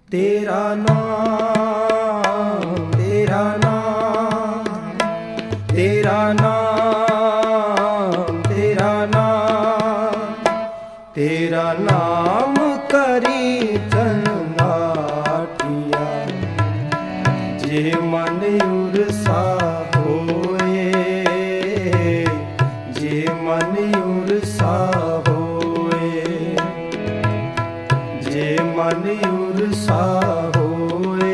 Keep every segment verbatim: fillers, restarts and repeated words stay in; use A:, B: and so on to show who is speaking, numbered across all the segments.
A: तेरा नाम तेरा नाम तेरा नाम तेरा नाम तेरा नाम करी जन्नाटिया जे मन उर्सा होए जे मन उर्सा होए जे मन उर्सा होए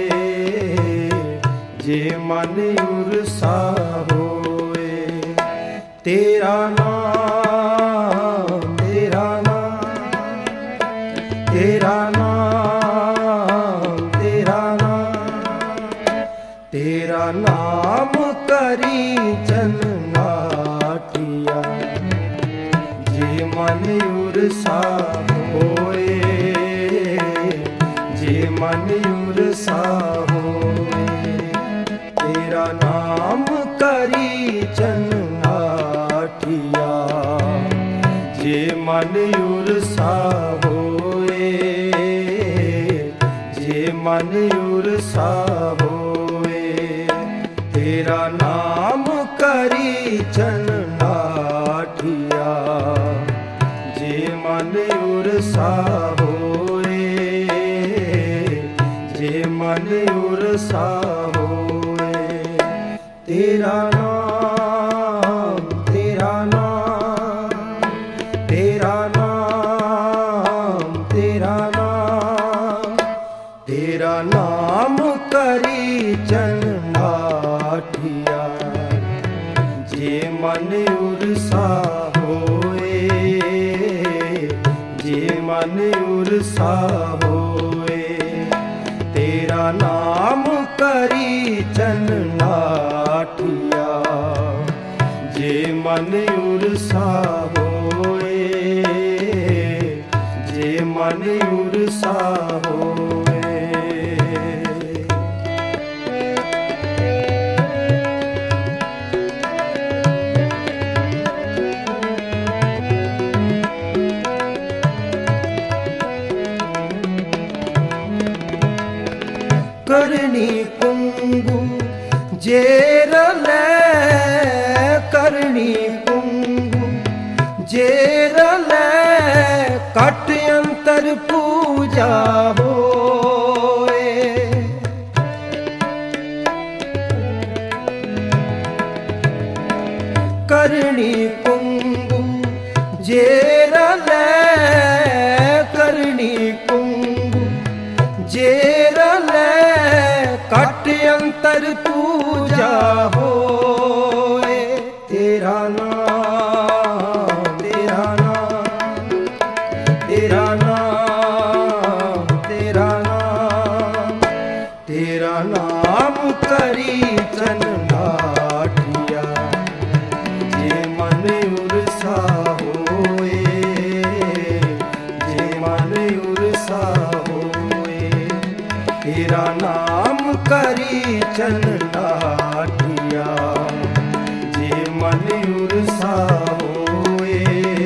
A: जे मन उर्सा होए तेरा नाम तेरा नाम तेरा नाम तेरा नाम तेरा नाम करी जन्नाटिया जे मन उर्सा होए जे मन उर्सा होए तेरा नाम करी जन्नाटिया जे मन उर्सा होए जे मन उर्सा होए तेरा नाम करी जन्नाटिया जे मन उर्सा होए जे मन उर्सा होए तेरा नाम तेरा नाम तेरा नाम तेरा नाम तेरा नाम करी जन्नाटिया जे मन उर्सा होए जे मन उर्सा होए तेरा नाम करी जन्नाटिया जे मन उर्सा होए जे मन उर्सा होए करनी कुंगू जेरले करनी कुंगू जेरले कट अंतर पूजा होए करनी कुंगू जेरले करनी कुंगू जेरले कट अंतर पूजा होए तेरा नाम तेरा नाम तेरा नाम तेरा नाम तेरा नाम करी जन्नाटिया जे मन उर्सा होए जे मन उर्सा होए तेरा नाम करी जन्नाटिया जे मन उर्सा होए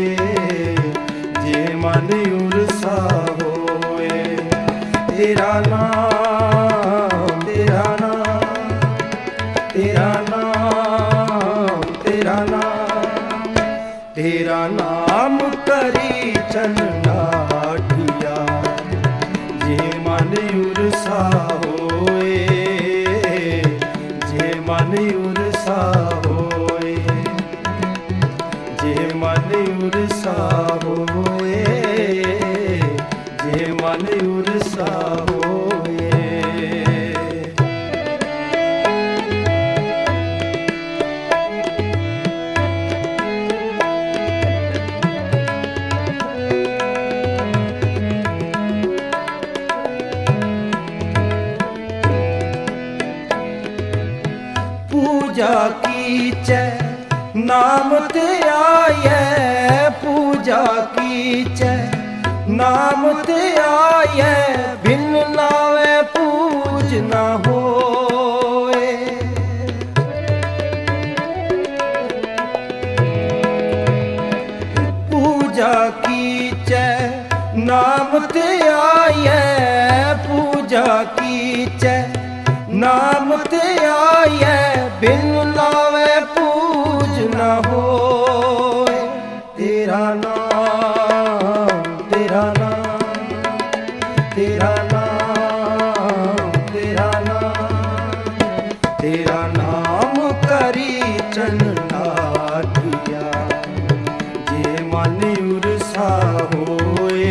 A: जे मन उर्सा होए तेरा नाम तेरा नाम तेरा नाम तेरा नाम तेरा नाम करी जन्नाटिया जे मन उर्सा होए जे मन उर्सा होए जे मन उर्सा होए जे मन उर्सा होए पूजा कीचे नाम ते आये पूजा कीचे नाम ते आये बिन नावे पूज न होए पूजा कीचे नाम ते आये कीचै नाम ते आयै, बिन लावे पूज न होए। तेरा नाम तेरा नाम तेरा नाम तेरा नाम तेरा नाम करी चलना किया, जे मन उरसा होए,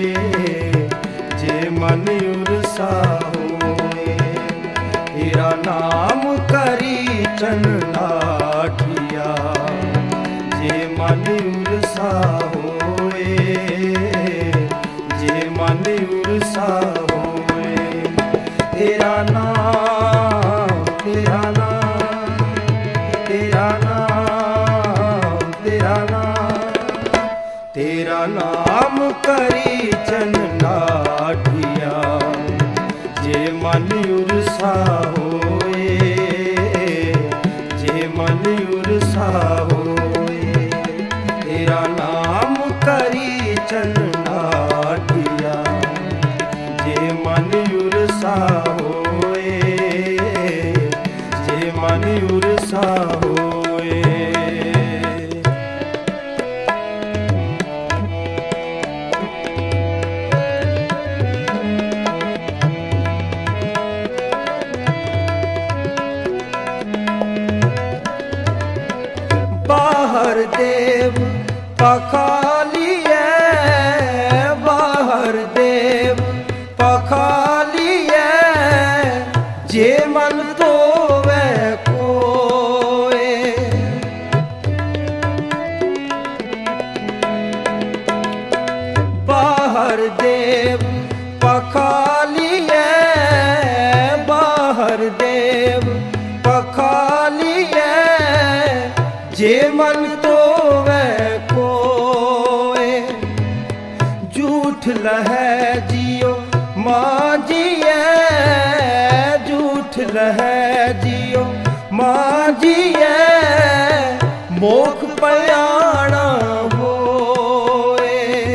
A: जे मन उरसा होए। तेरा नाम करी चलना किया, जे मन उरसा होए, जे मन उरसा होए। तेरा नाम तेरा नाम तेरा नाम तेरा नाम तेरा नाम करी चलना किया, जे मन उरसा होए, जे मन उरसा होए। तेरा नाम करी चलना किया, जे मन उरसा होए, जे मन उरसा होए। बाहर देव पखालिए, बाहर देव पखालिए, जे मन तो वह कोए। बाहर देव पखालिए, बाहर देव पखालिए, जे मन तो वह कोए। झूठ लहै जियो माँ जिए, झूठ लहै जियो माँ जिए, मोख पयाणा होए।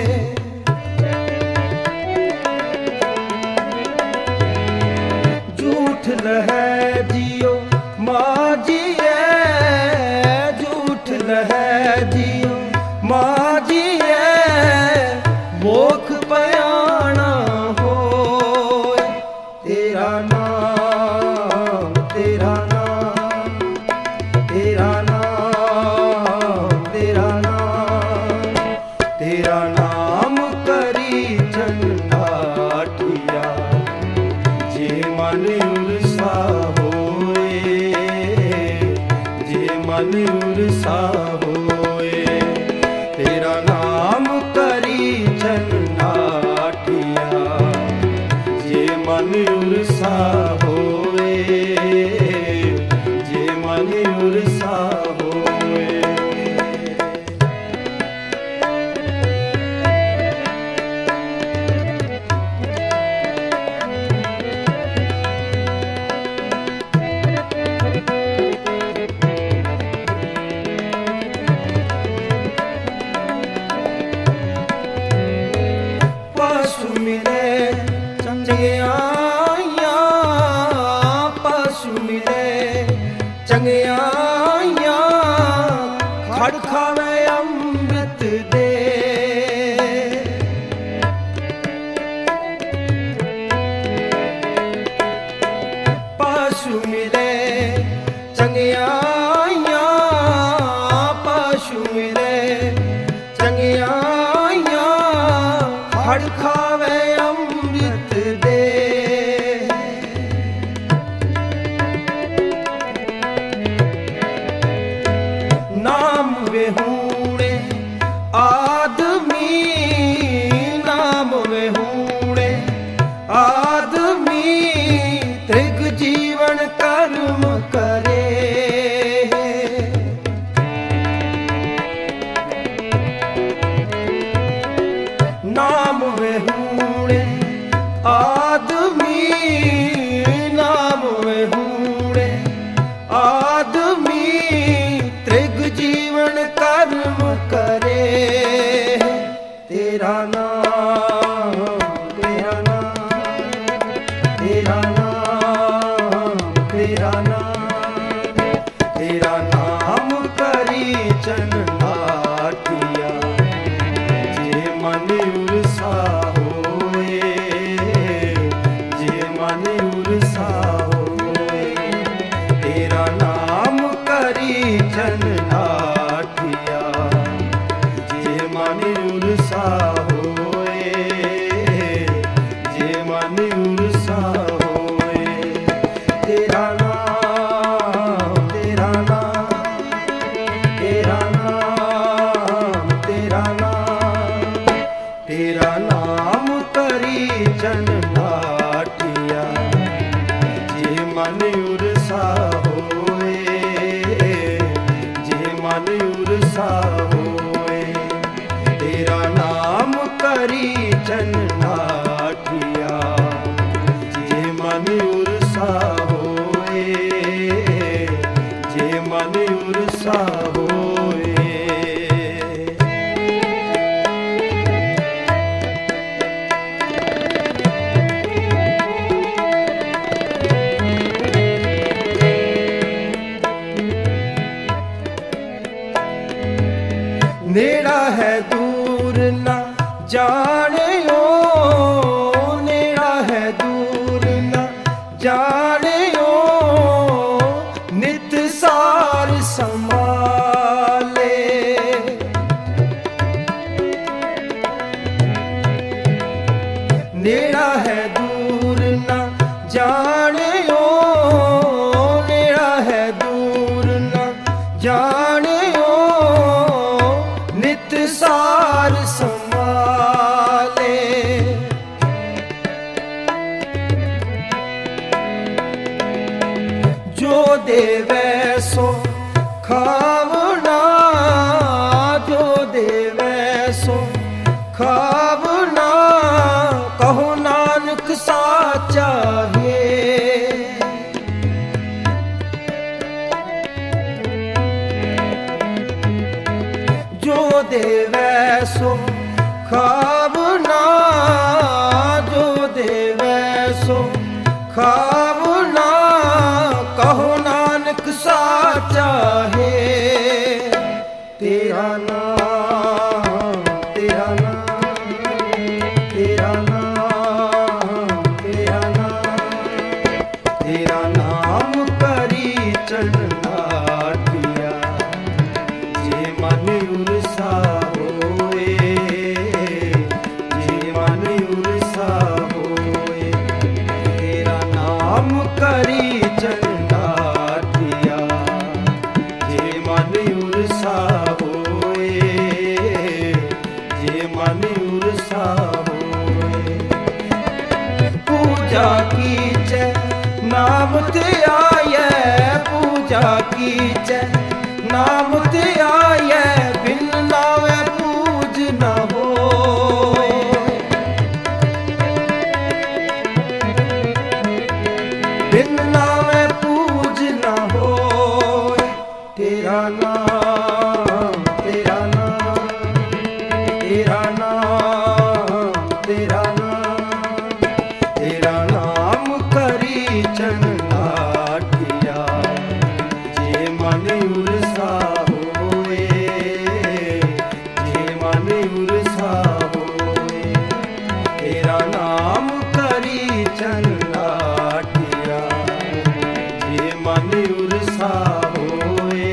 A: झूठ लहै जियो माँ जिए, झूठ लहै जियो माँ जिए, मोख पयाणा होए। तेरा नाम तेरा नाम तेरा नाम तेरा नाम तेरा नाम करी चलना किया, जे मन उरसा होए, जे मन उरसा होए। तेरा नाम करी चलना किया, जे मन उरसा होए, जे मन उरसा होए। पशु मिले चंगियाइयां, पशु मिले चंगियाइयां, खड़ खावे अमृत दे। पशु मिले चंगियाइयां, पशु मिले चंगियाइयां, खड़ खावे अमृत दे। नाम वेहूणे आदमी, नाम वेहूणे आदमी, त्रिग जीवन कर्म करे। नाम वेहूणे आदमी, नाम वेहूणे आदमी, त्रिग जीवन कर्म चन नाठिया। जे मन उरसा होए, जे मन उरसा होए, तेरा नाम करी चन नाठिया। जे मन उरसा होए, जे मन उरसा होए, तेरा नाम, तेरा नाम, तेरा नाम, तेरा नाम, तेरा नाम करी चन नाठिया। जे मन उरसा होए, जे मन उरसा होए, तेरा नाम करी चन नाठिया। जे मन उरसा होए, जे मन उरसा होए। नेड़ा है दूर ना जानियो, नेड़ा है दूर ना जानियो, नित सार संभाले। नेड़ा है दूर ना जानियो, नेड़ा है दूर ना जानियो, नित सार संभाले। जो देवे सो खावना, जो देवे सो खावना, कहो नानक साचा है। जो देवे सो खावना, जो देवे सो खावना, कहो नानक साचा है। तेरा नाम, तेरा नाम, तेरा नाम, तेरा नाम, तेरा नाम करी चन नाठिया। जे मन उरसा होए, जे मन उरसा होए, तेरा नाम करी चन नाठिया। जे मन उरसा होए, जे मन उरसा होए, पूजा कीजै नाम ते आये, पूजा कीजै नाम ते आये, बिन नावे पूज न होए। बिन नावे पूज न होए, तेरा नाम, तेरा नाम, तेरा नाम, तेरा नाम, तेरा नाम करी चन नाठिया। जे मन उरसा होए, जे मन उरसा होए, तेरा नाम करी चन नाठिया। जे मन उरसा होए,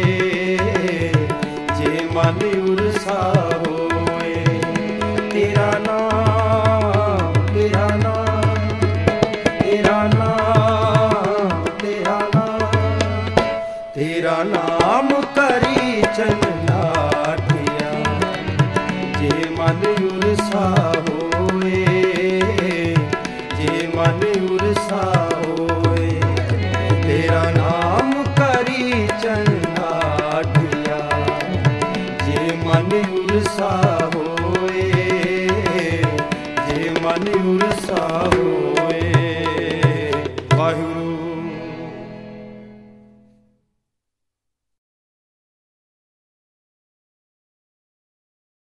A: जे मन उरसा होए, तेरा नाम, तेरा नाम, तेरा नाम, तेरा नाम, तेरा नाम करी चन नाठिया। जे मन उरसा होए, जे मन उरसा होए, तेरा नाम करी चन नाठिया। जे मन उरसा होए, जे मन उरसा होए।